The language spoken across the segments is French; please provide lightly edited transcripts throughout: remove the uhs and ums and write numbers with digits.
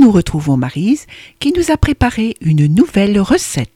nous retrouvons Maryse qui nous a préparé une nouvelle recette.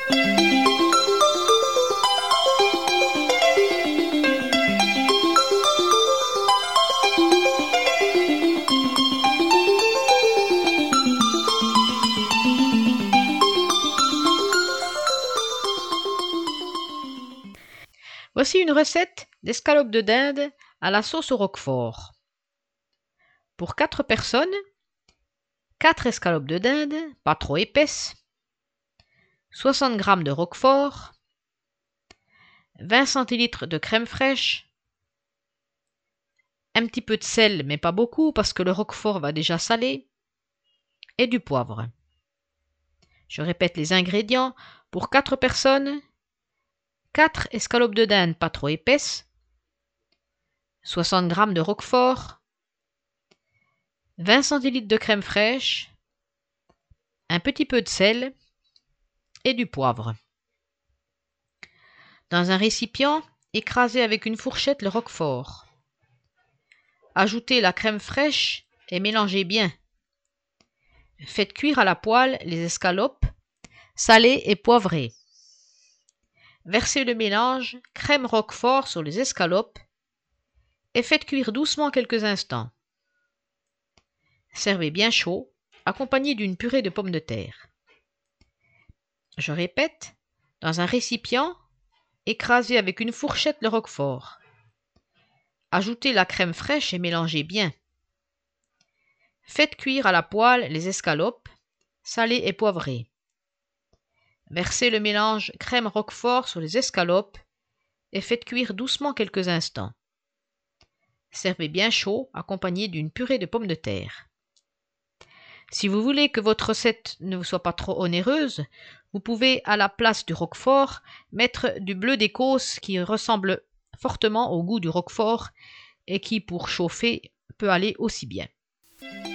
Voici une recette d'escalopes de dinde à la sauce au roquefort. Pour 4 personnes, 4 escalopes de dinde, pas trop épaisses, 60 g de roquefort, 20 centilitres de crème fraîche, un petit peu de sel mais pas beaucoup parce que le roquefort va déjà saler, et du poivre. Je répète les ingrédients. Pour 4 personnes, 4 escalopes de dinde pas trop épaisses, 60 g de roquefort, 20 centilitres de crème fraîche, un petit peu de sel et du poivre. Dans un récipient, écrasez avec une fourchette le roquefort. Ajoutez la crème fraîche et mélangez bien. Faites cuire à la poêle les escalopes, salées et poivrées. Versez le mélange crème roquefort sur les escalopes et faites cuire doucement quelques instants. Servez bien chaud, accompagné d'une purée de pommes de terre. Je répète, dans un récipient, écrasez avec une fourchette le roquefort. Ajoutez la crème fraîche et mélangez bien. Faites cuire à la poêle les escalopes, salées et poivrées. Versez le mélange crème roquefort sur les escalopes et faites cuire doucement quelques instants. Servez bien chaud, accompagné d'une purée de pommes de terre. Si vous voulez que votre recette ne vous soit pas trop onéreuse, vous pouvez, à la place du roquefort, mettre du bleu d'Écosse qui ressemble fortement au goût du roquefort et qui, pour chauffer, peut aller aussi bien.